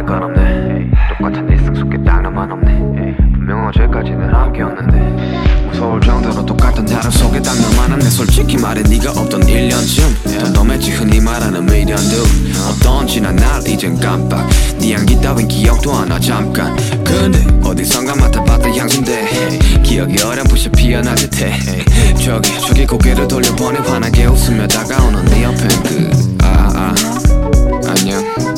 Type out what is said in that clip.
건 없네. 똑같은 일상 속에 딱 너만 없네. 분명 어제까지는 함께였는데 무서울 정도로 똑같은 하루 속에 딱 너만 없네. 솔직히 말해 네가 없던 1년쯤 덤덤했지 흔히 말하는 미련도 어떤 지난 날 이젠 깜빡 네 향기 따윈 기억도 안 나 잠깐. 근데 어디선가 맡아봤던 향수인데 기억이 어렴풋이 피어날 듯해. 저기 고개를 돌려보니 환하게 웃으며 다가오는 네 옆엔 안녕.